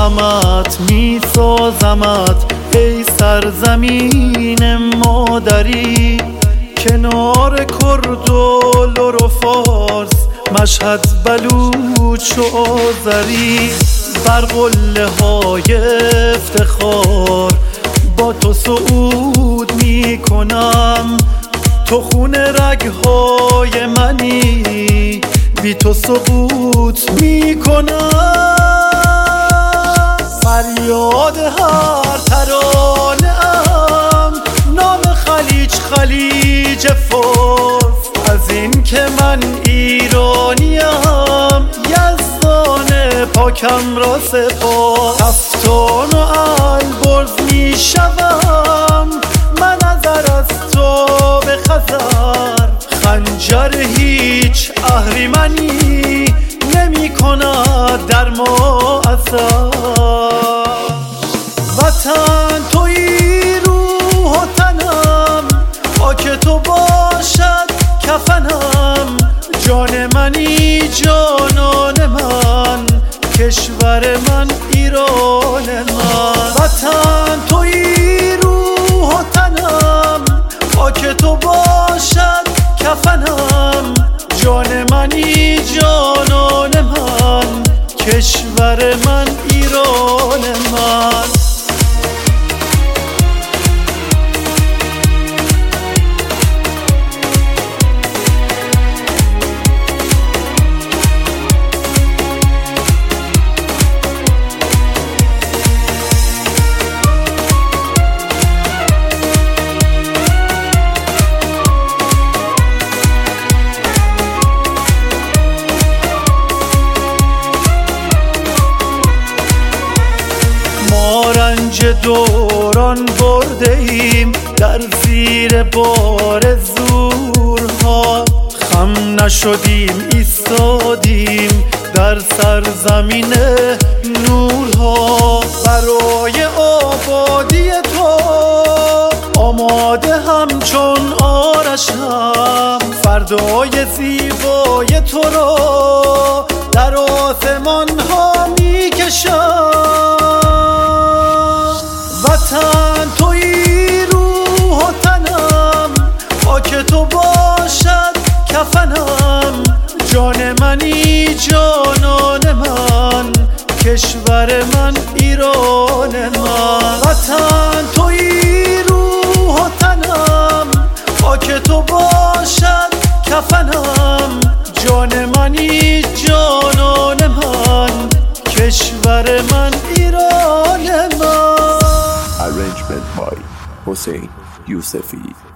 میسازمت ای سرزمین مادری، کنار کرد و لر و فارس، مشهد، بلوچ و آذری. بر قله های افتخار با تو صعود میکنم، تو خون رگهای منی، بی تو سقوط میکنم. فریاد هر ترانه ام، نام خلیج خلیج فارس، از این که من ایرانیم، یزدان پاکم را سپاس. کفتان و البرز میشوم من نظر از تو به خزر، خنجر هیچ اهریمنی نمی کند در ما اثر. وطن تویی روح و تنم، خاک تو باشد کفنم، جان منی جانان من، کشور من ایران من. وطن تویی روح و تنم، خاک تو باشد کفنم، جان منی جانان من، کشور من ایران من. رنج دوران برده ایم در زیر بار زورها، خم نشدیم ایستادیم در سرزمین نورها. برای آبادی تو آماده همچون آرشم، فردای زیبای تو را در آسمان ها میکشم. وطن تویی روح و تنم، خاک تو باشد کفنم، جان منی جانان من، کشور من ایران من. وطن تویی روح و تنم، خاک تو باشد کفنم، جان منی جانان من، کشور من ایران من. Arrangement by Hossein Yousefi.